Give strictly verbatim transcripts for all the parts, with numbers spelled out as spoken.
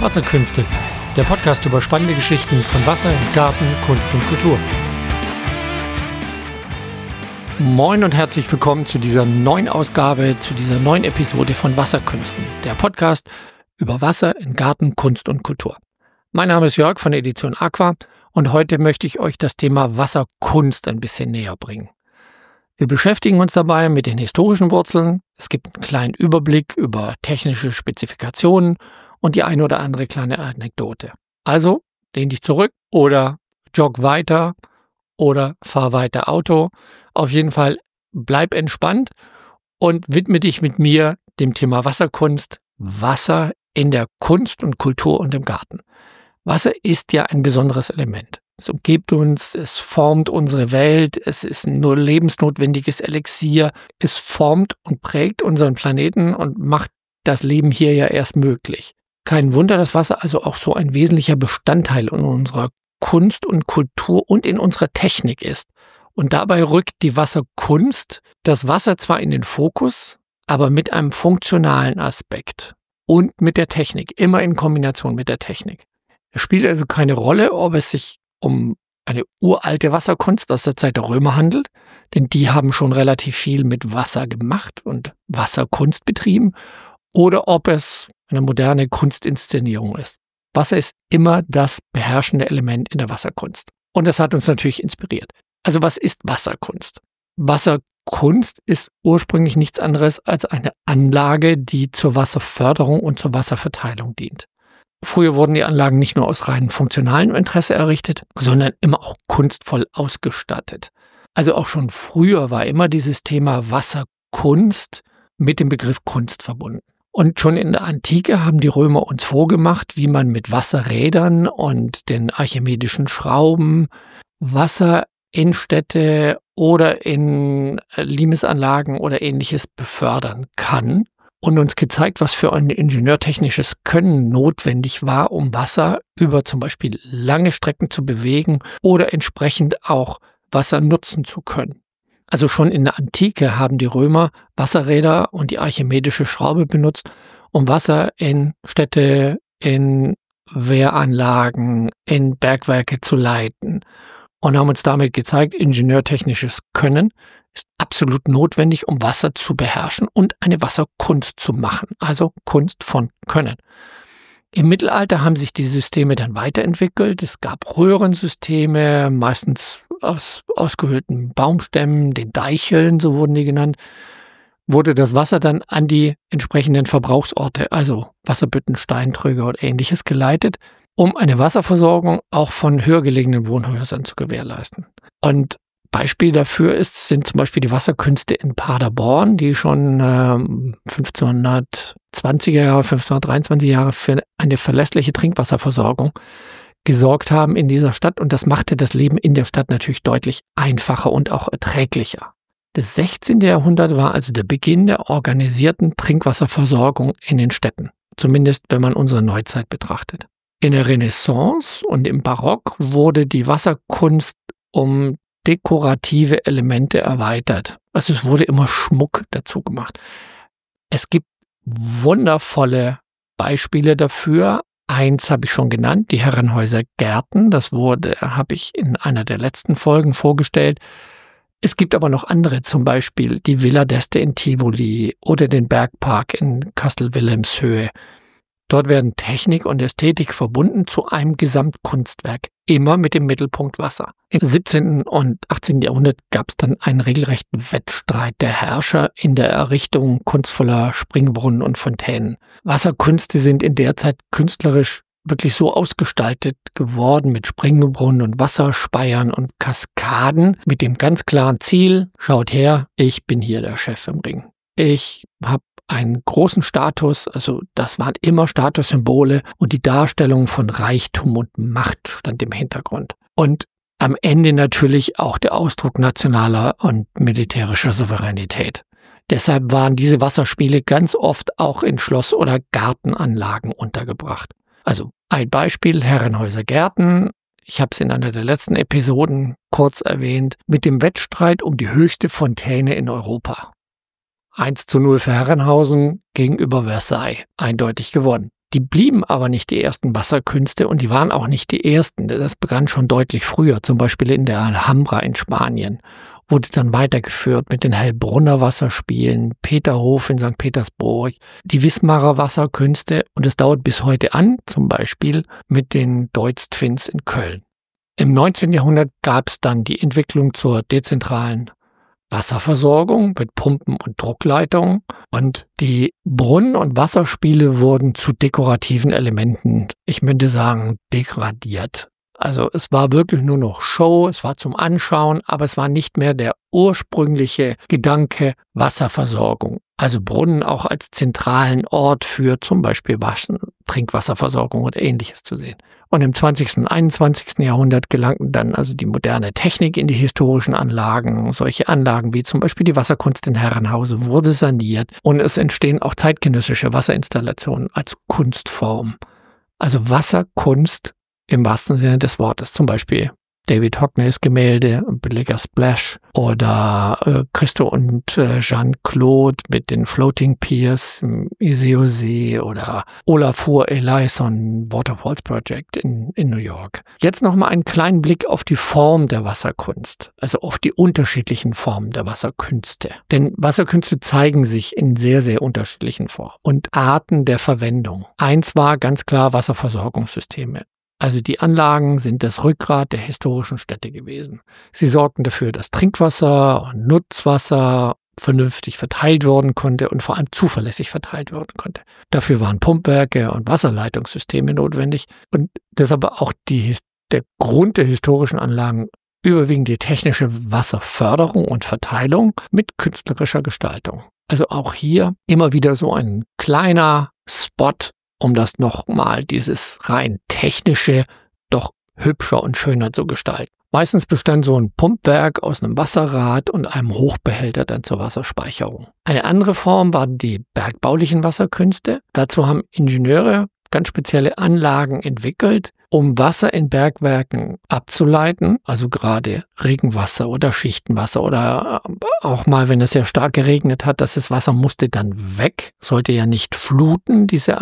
Wasserkünste, der Podcast über spannende Geschichten von Wasser, Garten, Kunst und Kultur. Moin und herzlich willkommen zu dieser neuen Ausgabe, zu dieser neuen Episode von Wasserkünsten, der Podcast über Wasser in Garten, Kunst und Kultur. Mein Name ist Jörg von Edition Aqua und heute möchte ich euch das Thema Wasserkunst ein bisschen näher bringen. Wir beschäftigen uns dabei mit den historischen Wurzeln, es gibt einen kleinen Überblick über technische Spezifikationen und die eine oder andere kleine Anekdote. Also lehn dich zurück oder jogg weiter oder fahr weiter Auto. Auf jeden Fall bleib entspannt und widme dich mit mir dem Thema Wasserkunst, Wasser in der Kunst und Kultur und im Garten. Wasser ist ja ein besonderes Element. Es umgibt uns, es formt unsere Welt, es ist ein nur lebensnotwendiges Elixier, es formt und prägt unseren Planeten und macht das Leben hier ja erst möglich. Kein Wunder, dass Wasser also auch so ein wesentlicher Bestandteil in unserer Kunst und Kultur und in unserer Technik ist. Und dabei rückt die Wasserkunst das Wasser zwar in den Fokus, aber mit einem funktionalen Aspekt und mit der Technik, immer in Kombination mit der Technik. Es spielt also keine Rolle, ob es sich um eine uralte Wasserkunst aus der Zeit der Römer handelt, denn die haben schon relativ viel mit Wasser gemacht und Wasserkunst betrieben, oder ob es eine moderne Kunstinszenierung ist. Wasser ist immer das beherrschende Element in der Wasserkunst. Und das hat uns natürlich inspiriert. Also was ist Wasserkunst? Wasserkunst ist ursprünglich nichts anderes als eine Anlage, die zur Wasserförderung und zur Wasserverteilung dient. Früher wurden die Anlagen nicht nur aus rein funktionalem Interesse errichtet, sondern immer auch kunstvoll ausgestattet. Also auch schon früher war immer dieses Thema Wasserkunst mit dem Begriff Kunst verbunden. Und schon in der Antike haben die Römer uns vorgemacht, wie man mit Wasserrädern und den archimedischen Schrauben Wasser in Städte oder in Limesanlagen oder Ähnliches befördern kann. Und uns gezeigt, was für ein ingenieurtechnisches Können notwendig war, um Wasser über zum Beispiel lange Strecken zu bewegen oder entsprechend auch Wasser nutzen zu können. Also schon in der Antike haben die Römer Wasserräder und die archimedische Schraube benutzt, um Wasser in Städte, in Wehranlagen, in Bergwerke zu leiten und haben uns damit gezeigt, ingenieurtechnisches Können ist absolut notwendig, um Wasser zu beherrschen und eine Wasserkunst zu machen, also Kunst von Können. Im Mittelalter haben sich die Systeme dann weiterentwickelt. Es gab Röhrensysteme, meistens aus ausgehöhlten Baumstämmen, den Deicheln, so wurden die genannt, wurde das Wasser dann an die entsprechenden Verbrauchsorte, also Wasserbütten, Steinträger und Ähnliches geleitet, um eine Wasserversorgung auch von höher gelegenen Wohnhäusern zu gewährleisten. Und Beispiel dafür ist, sind zum Beispiel die Wasserkünste in Paderborn, die schon ähm, fünfzehnhundertzwanziger Jahre, fünfzehnhundertdreiundzwanzig Jahre für eine verlässliche Trinkwasserversorgung gesorgt haben in dieser Stadt. Und das machte das Leben in der Stadt natürlich deutlich einfacher und auch erträglicher. Das sechzehnte Jahrhundert war also der Beginn der organisierten Trinkwasserversorgung in den Städten, zumindest wenn man unsere Neuzeit betrachtet. In der Renaissance und im Barock wurde die Wasserkunst um dekorative Elemente erweitert. Also es wurde immer Schmuck dazu gemacht. Es gibt wundervolle Beispiele dafür. Eins habe ich schon genannt, die Herrenhäuser Gärten. Das wurde, habe ich in einer der letzten Folgen vorgestellt. Es gibt aber noch andere, zum Beispiel die Villa d'Este in Tivoli oder den Bergpark in Kastel-Wilhelmshöhe. Dort werden Technik und Ästhetik verbunden zu einem Gesamtkunstwerk, immer mit dem Mittelpunkt Wasser. Im siebzehnten und achtzehnten Jahrhundert gab es dann einen regelrechten Wettstreit der Herrscher in der Errichtung kunstvoller Springbrunnen und Fontänen. Wasserkünste sind in der Zeit künstlerisch wirklich so ausgestaltet geworden mit Springbrunnen und Wasserspeiern und Kaskaden mit dem ganz klaren Ziel, schaut her, ich bin hier der Chef im Ring. Ich habe einen großen Status, also das waren immer Statussymbole und die Darstellung von Reichtum und Macht stand im Hintergrund. Und am Ende natürlich auch der Ausdruck nationaler und militärischer Souveränität. Deshalb waren diese Wasserspiele ganz oft auch in Schloss- oder Gartenanlagen untergebracht. Also ein Beispiel, Herrenhäuser Gärten. Ich habe es in einer der letzten Episoden kurz erwähnt, mit dem Wettstreit um die höchste Fontäne in Europa. eins zu null für Herrenhausen gegenüber Versailles. Eindeutig gewonnen. Die blieben aber nicht die ersten Wasserkünste und die waren auch nicht die ersten. Das begann schon deutlich früher, zum Beispiel in der Alhambra in Spanien. Wurde dann weitergeführt mit den Heilbronner Wasserspielen, Peterhof in Sankt Petersburg, die Wismarer Wasserkünste und es dauert bis heute an, zum Beispiel mit den Deutz Twins in Köln. Im neunzehnten Jahrhundert gab es dann die Entwicklung zur dezentralen Wasserversorgung mit Pumpen und Druckleitungen und die Brunnen- und Wasserspiele wurden zu dekorativen Elementen, ich möchte sagen, degradiert. Also es war wirklich nur noch Show, es war zum Anschauen, aber es war nicht mehr der ursprüngliche Gedanke Wasserversorgung. Also Brunnen auch als zentralen Ort für zum Beispiel Waschen, Trinkwasserversorgung oder Ähnliches zu sehen. Und im zwanzigsten und einundzwanzigsten Jahrhundert gelangten dann also die moderne Technik in die historischen Anlagen. Solche Anlagen wie zum Beispiel die Wasserkunst in Herrenhause wurde saniert und es entstehen auch zeitgenössische Wasserinstallationen als Kunstform. Also Wasserkunst im wahrsten Sinne des Wortes, zum Beispiel David Hockneys Gemälde, Billiger Splash oder äh, Christo und äh, Jeanne-Claude mit den Floating Piers im Iseo-See oder Olafur Eliasson Waterfalls Project in, in New York. Jetzt nochmal einen kleinen Blick auf die Form der Wasserkunst, also auf die unterschiedlichen Formen der Wasserkünste. Denn Wasserkünste zeigen sich in sehr, sehr unterschiedlichen Formen und Arten der Verwendung. Eins war ganz klar Wasserversorgungssysteme. Also die Anlagen sind das Rückgrat der historischen Städte gewesen. Sie sorgten dafür, dass Trinkwasser und Nutzwasser vernünftig verteilt werden konnte und vor allem zuverlässig verteilt werden konnte. Dafür waren Pumpwerke und Wasserleitungssysteme notwendig und deshalb auch die, der Grund der historischen Anlagen überwiegend die technische Wasserförderung und Verteilung mit künstlerischer Gestaltung. Also auch hier immer wieder so ein kleiner Spot, um das nochmal, dieses rein technische, doch hübscher und schöner zu gestalten. Meistens bestand so ein Pumpwerk aus einem Wasserrad und einem Hochbehälter dann zur Wasserspeicherung. Eine andere Form waren die bergbaulichen Wasserkünste. Dazu haben Ingenieure ganz spezielle Anlagen entwickelt, um Wasser in Bergwerken abzuleiten, also gerade Regenwasser oder Schichtenwasser oder auch mal, wenn es sehr stark geregnet hat, dass das Wasser musste dann weg, sollte ja nicht fluten, diese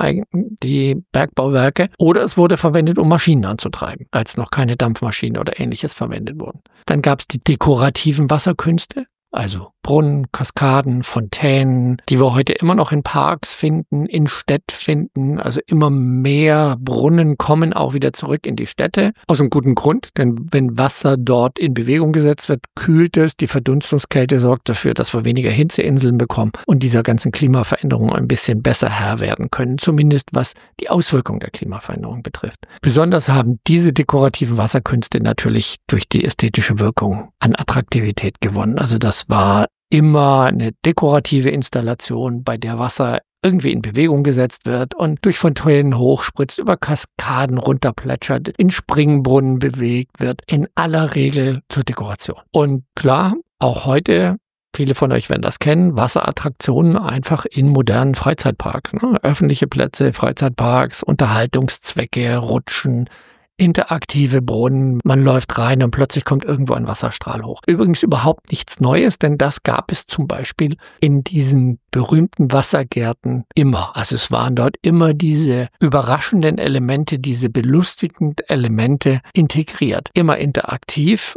die Bergbauwerke, oder es wurde verwendet, um Maschinen anzutreiben, als noch keine Dampfmaschinen oder Ähnliches verwendet wurden. Dann gab es die dekorativen Wasserkünste, also Brunnen, Kaskaden, Fontänen, die wir heute immer noch in Parks finden, in Städten finden. Also immer mehr Brunnen kommen auch wieder zurück in die Städte. Aus einem guten Grund, denn wenn Wasser dort in Bewegung gesetzt wird, kühlt es. Die Verdunstungskälte sorgt dafür, dass wir weniger Hitzeinseln bekommen und dieser ganzen Klimaveränderung ein bisschen besser Herr werden können. Zumindest was die Auswirkungen der Klimaveränderung betrifft. Besonders haben diese dekorativen Wasserkünste natürlich durch die ästhetische Wirkung an Attraktivität gewonnen. Also das war immer eine dekorative Installation, bei der Wasser irgendwie in Bewegung gesetzt wird und durch Fontänen hochspritzt, über Kaskaden runterplätschert, in Springbrunnen bewegt wird, in aller Regel zur Dekoration. Und klar, auch heute, viele von euch werden das kennen, Wasserattraktionen einfach in modernen Freizeitparks. Ne? Öffentliche Plätze, Freizeitparks, Unterhaltungszwecke, Rutschen, interaktive Brunnen, man läuft rein und plötzlich kommt irgendwo ein Wasserstrahl hoch. Übrigens überhaupt nichts Neues, denn das gab es zum Beispiel in diesen berühmten Wassergärten immer. Also es waren dort immer diese überraschenden Elemente, diese belustigenden Elemente integriert. Immer interaktiv,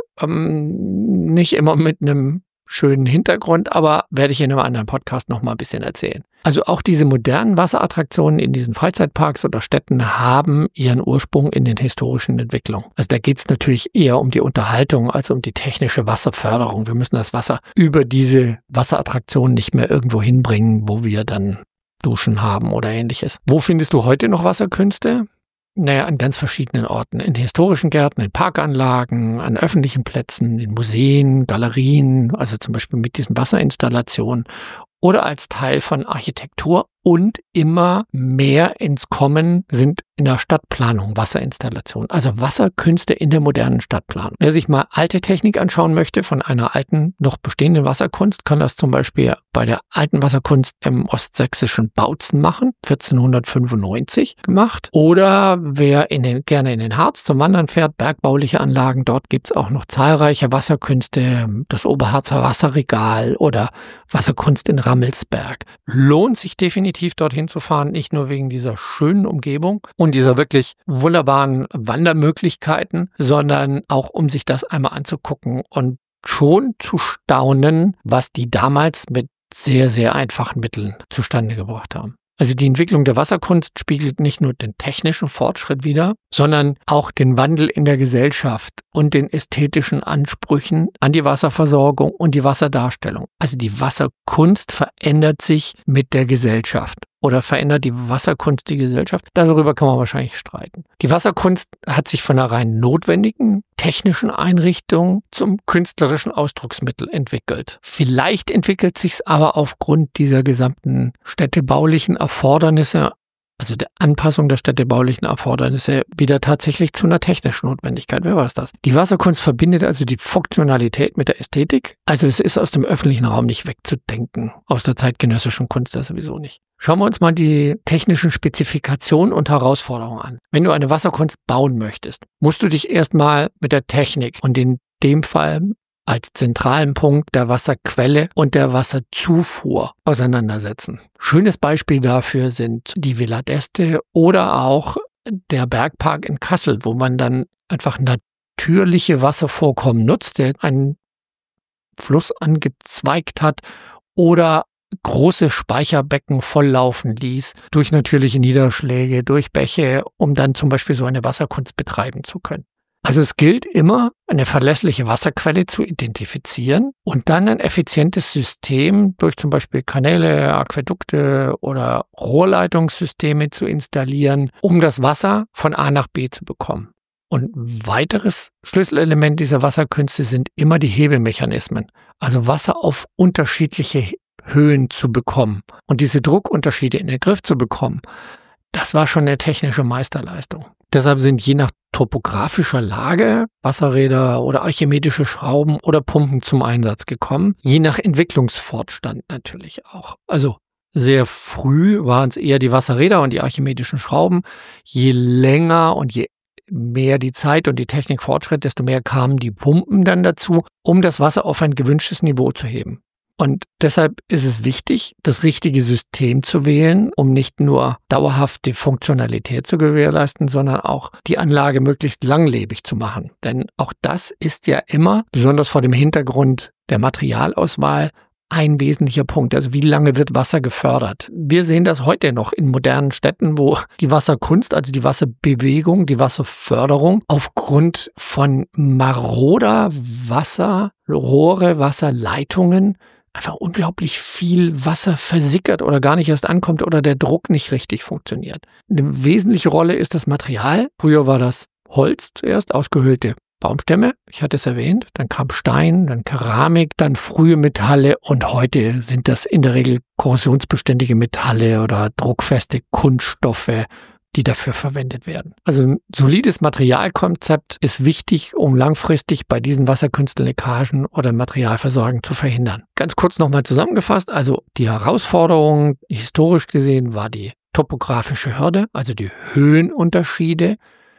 ähm, nicht immer mit einem schönen Hintergrund, aber werde ich in einem anderen Podcast noch mal ein bisschen erzählen. Also auch diese modernen Wasserattraktionen in diesen Freizeitparks oder Städten haben ihren Ursprung in den historischen Entwicklungen. Also da geht es natürlich eher um die Unterhaltung als um die technische Wasserförderung. Wir müssen das Wasser über diese Wasserattraktionen nicht mehr irgendwo hinbringen, wo wir dann Duschen haben oder Ähnliches. Wo findest du heute noch Wasserkünste? Naja, an ganz verschiedenen Orten. In historischen Gärten, in Parkanlagen, an öffentlichen Plätzen, in Museen, Galerien, also zum Beispiel mit diesen Wasserinstallationen oder als Teil von Architektur. Und immer mehr ins Kommen sind in der Stadtplanung Wasserinstallationen, also Wasserkünste in der modernen Stadtplanung. Wer sich mal alte Technik anschauen möchte von einer alten, noch bestehenden Wasserkunst, kann das zum Beispiel bei der alten Wasserkunst im ostsächsischen Bautzen machen, vierzehnhundertfünfundneunzig gemacht. Oder wer in den, gerne in den Harz zum Wandern fährt, bergbauliche Anlagen, dort gibt es auch noch zahlreiche Wasserkünste, das Oberharzer Wasserregal oder Wasserkunst in Rammelsberg. Lohnt sich definitiv definitiv dorthin zu fahren, nicht nur wegen dieser schönen Umgebung und dieser wirklich wunderbaren Wandermöglichkeiten, sondern auch um sich das einmal anzugucken und schon zu staunen, was die damals mit sehr, sehr einfachen Mitteln zustande gebracht haben. Also die Entwicklung der Wasserkunst spiegelt nicht nur den technischen Fortschritt wider, sondern auch den Wandel in der Gesellschaft und den ästhetischen Ansprüchen an die Wasserversorgung und die Wasserdarstellung. Also die Wasserkunst verändert sich mit der Gesellschaft. Oder verändert die Wasserkunst die Gesellschaft? Darüber kann man wahrscheinlich streiten. Die Wasserkunst hat sich von einer rein notwendigen technischen Einrichtung zum künstlerischen Ausdrucksmittel entwickelt. Vielleicht entwickelt sich es aber aufgrund dieser gesamten städtebaulichen Erfordernisse, also der Anpassung der städtebaulichen Erfordernisse, wieder tatsächlich zu einer technischen Notwendigkeit. Wer weiß das? Die Wasserkunst verbindet also die Funktionalität mit der Ästhetik. Also es ist aus dem öffentlichen Raum nicht wegzudenken. Aus der zeitgenössischen Kunst das sowieso nicht. Schauen wir uns mal die technischen Spezifikationen und Herausforderungen an. Wenn du eine Wasserkunst bauen möchtest, musst du dich erstmal mit der Technik und in dem Fall als zentralen Punkt der Wasserquelle und der Wasserzufuhr auseinandersetzen. Schönes Beispiel dafür sind die Villa d'Este oder auch der Bergpark in Kassel, wo man dann einfach natürliche Wasservorkommen nutzt, der einen Fluss angezweigt hat oder große Speicherbecken volllaufen ließ durch natürliche Niederschläge, durch Bäche, um dann zum Beispiel so eine Wasserkunst betreiben zu können. Also es gilt immer, eine verlässliche Wasserquelle zu identifizieren und dann ein effizientes System durch zum Beispiel Kanäle, Aquädukte oder Rohrleitungssysteme zu installieren, um das Wasser von A nach B zu bekommen. Und ein weiteres Schlüsselelement dieser Wasserkünste sind immer die Hebemechanismen, also Wasser auf unterschiedliche Höhen zu bekommen und diese Druckunterschiede in den Griff zu bekommen. Das war schon eine technische Meisterleistung. Deshalb sind je nach topografischer Lage Wasserräder oder archimedische Schrauben oder Pumpen zum Einsatz gekommen, je nach Entwicklungsfortstand natürlich auch. Also sehr früh waren es eher die Wasserräder und die archimedischen Schrauben. Je länger und je mehr die Zeit und die Technik fortschritt, desto mehr kamen die Pumpen dann dazu, um das Wasser auf ein gewünschtes Niveau zu heben. Und deshalb ist es wichtig, das richtige System zu wählen, um nicht nur dauerhafte Funktionalität zu gewährleisten, sondern auch die Anlage möglichst langlebig zu machen. Denn auch das ist ja immer, besonders vor dem Hintergrund der Materialauswahl, ein wesentlicher Punkt. Also wie lange wird Wasser gefördert? Wir sehen das heute noch in modernen Städten, wo die Wasserkunst, also die Wasserbewegung, die Wasserförderung aufgrund von maroder Wasserrohre, Wasserleitungen einfach unglaublich viel Wasser versickert oder gar nicht erst ankommt oder der Druck nicht richtig funktioniert. Eine wesentliche Rolle ist das Material. Früher war das Holz zuerst, ausgehöhlte Baumstämme, ich hatte es erwähnt, dann kam Stein, dann Keramik, dann frühe Metalle und heute sind das in der Regel korrosionsbeständige Metalle oder druckfeste Kunststoffe, die dafür verwendet werden. Also ein solides Materialkonzept ist wichtig, um langfristig bei diesen Wasserkünstenleckagen oder Materialversorgung zu verhindern. Ganz kurz nochmal zusammengefasst, also die Herausforderung historisch gesehen war die topografische Hürde, also die Höhenunterschiede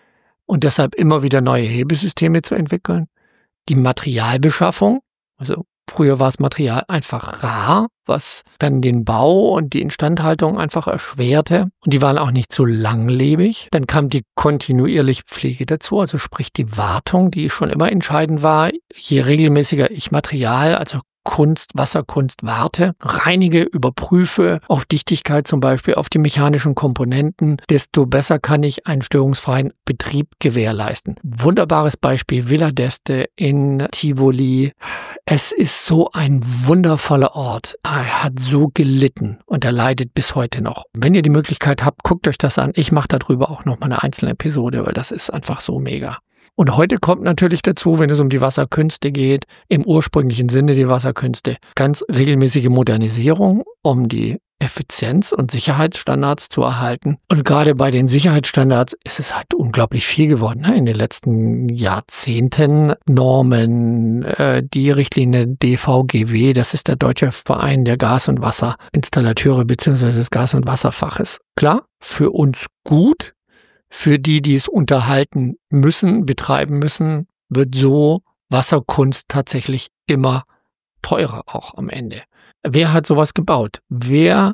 und deshalb immer wieder neue Hebesysteme zu entwickeln. Die Materialbeschaffung, also früher war das Material einfach rar, was dann den Bau und die Instandhaltung einfach erschwerte. Und die waren auch nicht so langlebig. Dann kam die kontinuierliche Pflege dazu, also sprich die Wartung, die schon immer entscheidend war. Je regelmäßiger ich Material, also Kunst, Wasserkunst warte, reinige, überprüfe, auf Dichtigkeit zum Beispiel, auf die mechanischen Komponenten, desto besser kann ich einen störungsfreien Betrieb gewährleisten. Wunderbares Beispiel, Villa d'Este in Tivoli. Es ist so ein wundervoller Ort. Er hat so gelitten und er leidet bis heute noch. Wenn ihr die Möglichkeit habt, guckt euch das an. Ich mache darüber auch noch mal eine einzelne Episode, weil das ist einfach so mega. Und heute kommt natürlich dazu, wenn es um die Wasserkünste geht, im ursprünglichen Sinne die Wasserkünste, ganz regelmäßige Modernisierung, um die Effizienz- und Sicherheitsstandards zu erhalten. Und gerade bei den Sicherheitsstandards ist es halt unglaublich viel geworden. Ne? In den letzten Jahrzehnten Normen, äh, die Richtlinie D V G W, das ist der Deutsche Verein der Gas- und Wasserinstallateure bzw. des Gas- und Wasserfaches. Klar, für uns gut. Für die, die es unterhalten müssen, betreiben müssen, wird so Wasserkunst tatsächlich immer teurer auch am Ende. Wer hat sowas gebaut? Wer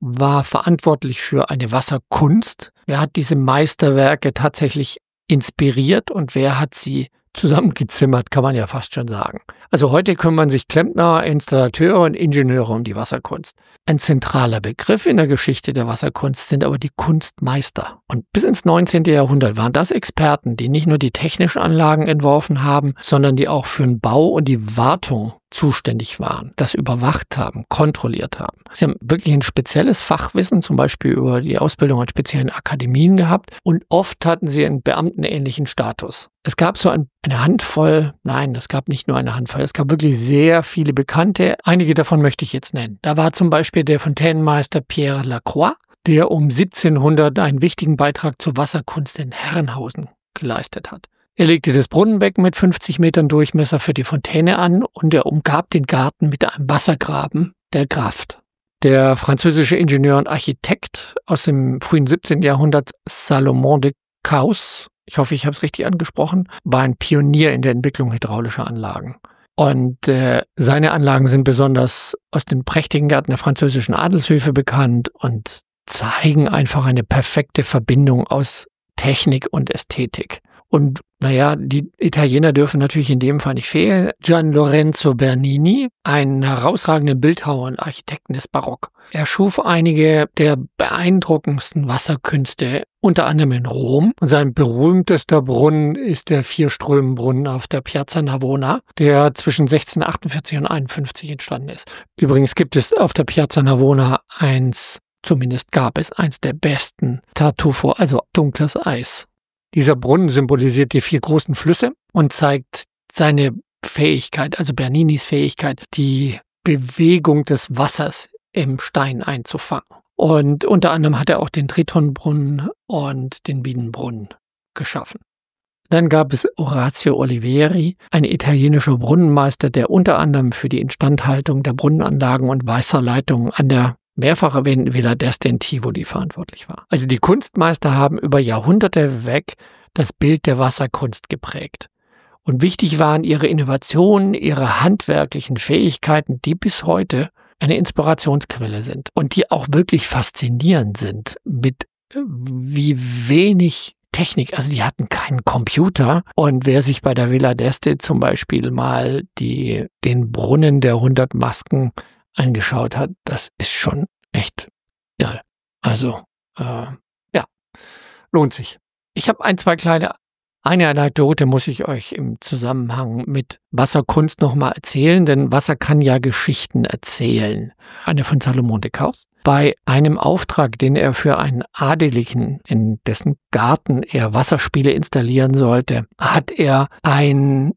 war verantwortlich für eine Wasserkunst? Wer hat diese Meisterwerke tatsächlich inspiriert und wer hat sie zusammengezimmert, kann man ja fast schon sagen. Also heute kümmern sich Klempner, Installateure und Ingenieure um die Wasserkunst. Ein zentraler Begriff in der Geschichte der Wasserkunst sind aber die Kunstmeister. Und bis ins neunzehnte. Jahrhundert waren das Experten, die nicht nur die technischen Anlagen entworfen haben, sondern die auch für den Bau und die Wartung zuständig waren, das überwacht haben, kontrolliert haben. Sie haben wirklich ein spezielles Fachwissen, zum Beispiel über die Ausbildung an speziellen Akademien gehabt und oft hatten sie einen beamtenähnlichen Status. Es gab so ein, eine Handvoll, nein, es gab nicht nur eine Handvoll, es gab wirklich sehr viele Bekannte. Einige davon möchte ich jetzt nennen. Da war zum Beispiel der Fontänenmeister Pierre Lacroix, der um siebzehnhundert einen wichtigen Beitrag zur Wasserkunst in Herrenhausen geleistet hat. Er legte das Brunnenbecken mit fünfzig Metern Durchmesser für die Fontäne an und er umgab den Garten mit einem Wassergraben der Graft. Der französische Ingenieur und Architekt aus dem frühen siebzehnten. Jahrhundert, Salomon de Caus, ich hoffe, ich habe es richtig angesprochen, war ein Pionier in der Entwicklung hydraulischer Anlagen. Und äh, seine Anlagen sind besonders aus den prächtigen Gärten der französischen Adelshöfe bekannt und zeigen einfach eine perfekte Verbindung aus Technik und Ästhetik. Und naja, die Italiener dürfen natürlich in dem Fall nicht fehlen. Gian Lorenzo Bernini, ein herausragender Bildhauer und Architekten des Barock. Er schuf einige der beeindruckendsten Wasserkünste, unter anderem in Rom. Und sein berühmtester Brunnen ist der Vierströmenbrunnen auf der Piazza Navona, der zwischen sechzehnhundertachtundvierzig und einundfünfzig entstanden ist. Übrigens gibt es auf der Piazza Navona eins, zumindest gab es eins der besten Tartufo, also dunkles Eis. Dieser Brunnen symbolisiert die vier großen Flüsse und zeigt seine Fähigkeit, also Berninis Fähigkeit, die Bewegung des Wassers im Stein einzufangen. Und unter anderem hat er auch den Tritonbrunnen und den Bienenbrunnen geschaffen. Dann gab es Orazio Olivieri, ein italienischer Brunnenmeister, der unter anderem für die Instandhaltung der Brunnenanlagen und Wasserleitungen an der mehrfach erwähnten Villa d'Este in Tivoli verantwortlich war. Also die Kunstmeister haben über Jahrhunderte weg das Bild der Wasserkunst geprägt. Und wichtig waren ihre Innovationen, ihre handwerklichen Fähigkeiten, die bis heute eine Inspirationsquelle sind und die auch wirklich faszinierend sind, mit wie wenig Technik. Also die hatten keinen Computer und wer sich bei der Villa d'Este zum Beispiel mal die, den Brunnen der hundert Masken angeschaut hat, das ist schon echt irre. Also, äh, ja, lohnt sich. Ich habe ein, zwei kleine, eine Anekdote muss ich euch im Zusammenhang mit Wasserkunst nochmal erzählen, denn Wasser kann ja Geschichten erzählen. Eine von Salomon de Caus. Bei einem Auftrag, den er für einen Adeligen, in dessen Garten er Wasserspiele installieren sollte, hat er ein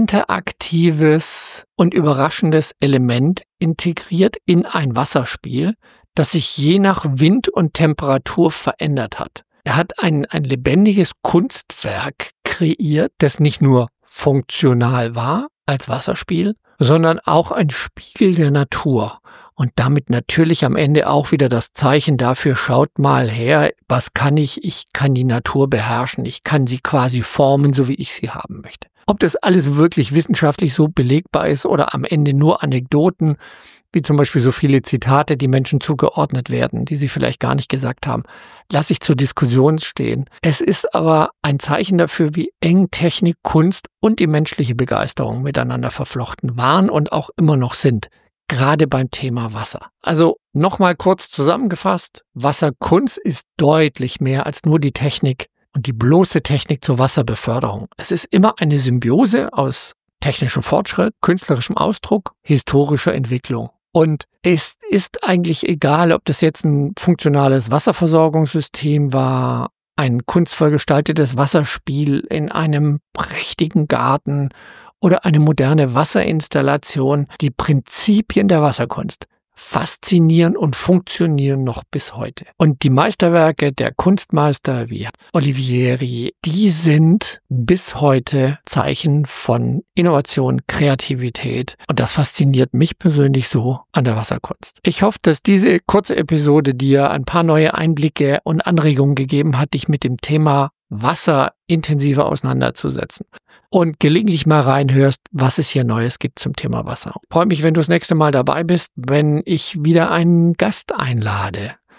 interaktives und überraschendes Element integriert in ein Wasserspiel, das sich je nach Wind und Temperatur verändert hat. Er hat ein, ein lebendiges Kunstwerk kreiert, das nicht nur funktional war als Wasserspiel, sondern auch ein Spiegel der Natur. Und damit natürlich am Ende auch wieder das Zeichen dafür, schaut mal her, was kann ich? Ich kann die Natur beherrschen, ich kann sie quasi formen, so wie ich sie haben möchte. Ob das alles wirklich wissenschaftlich so belegbar ist oder am Ende nur Anekdoten, wie zum Beispiel so viele Zitate, die Menschen zugeordnet werden, die sie vielleicht gar nicht gesagt haben, lasse ich zur Diskussion stehen. Es ist aber ein Zeichen dafür, wie eng Technik, Kunst und die menschliche Begeisterung miteinander verflochten waren und auch immer noch sind, gerade beim Thema Wasser. Also nochmal kurz zusammengefasst, Wasserkunst ist deutlich mehr als nur die Technik und die bloße Technik zur Wasserbeförderung. Es ist immer eine Symbiose aus technischem Fortschritt, künstlerischem Ausdruck, historischer Entwicklung. Und es ist eigentlich egal, ob das jetzt ein funktionales Wasserversorgungssystem war, ein kunstvoll gestaltetes Wasserspiel in einem prächtigen Garten oder eine moderne Wasserinstallation. Die Prinzipien der Wasserkunst faszinieren und funktionieren noch bis heute. Und die Meisterwerke der Kunstmeister wie Olivieri, die sind bis heute Zeichen von Innovation, Kreativität. Und das fasziniert mich persönlich so an der Wasserkunst. Ich hoffe, dass diese kurze Episode dir ein paar neue Einblicke und Anregungen gegeben hat, dich mit dem Thema Wasser intensiver auseinanderzusetzen und gelegentlich mal reinhörst, was es hier Neues gibt zum Thema Wasser. Ich freue mich, wenn du das nächste Mal dabei bist, wenn ich wieder einen Gast einlade.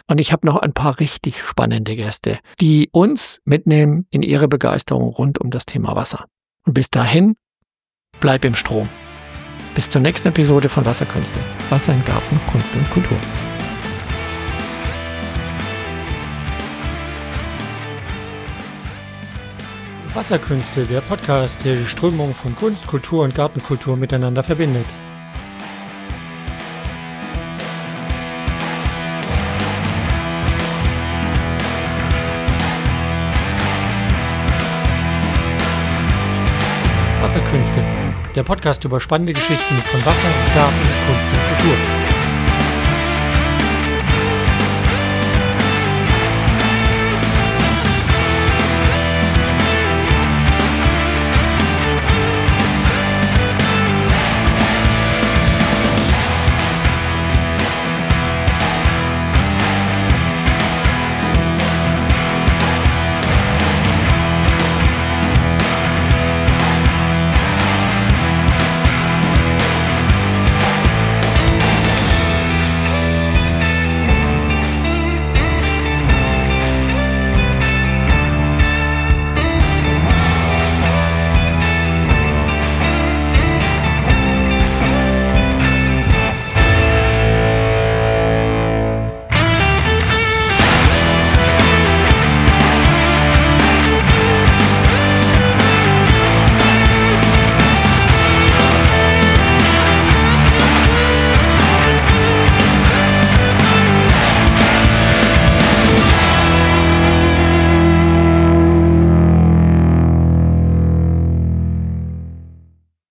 Und ich habe noch ein paar richtig spannende Gäste, die uns mitnehmen in ihre Begeisterung rund um das Thema Wasser. Und bis dahin, bleib im Strom. Bis zur nächsten Episode von Wasserkünste. Wasser in Garten, Kunst und Kultur. Wasserkünste, der Podcast, der die Strömung von Kunst, Kultur und Gartenkultur miteinander verbindet. Wasserkünste, der Podcast über spannende Geschichten von Wasser, Garten, Kunst und Kultur.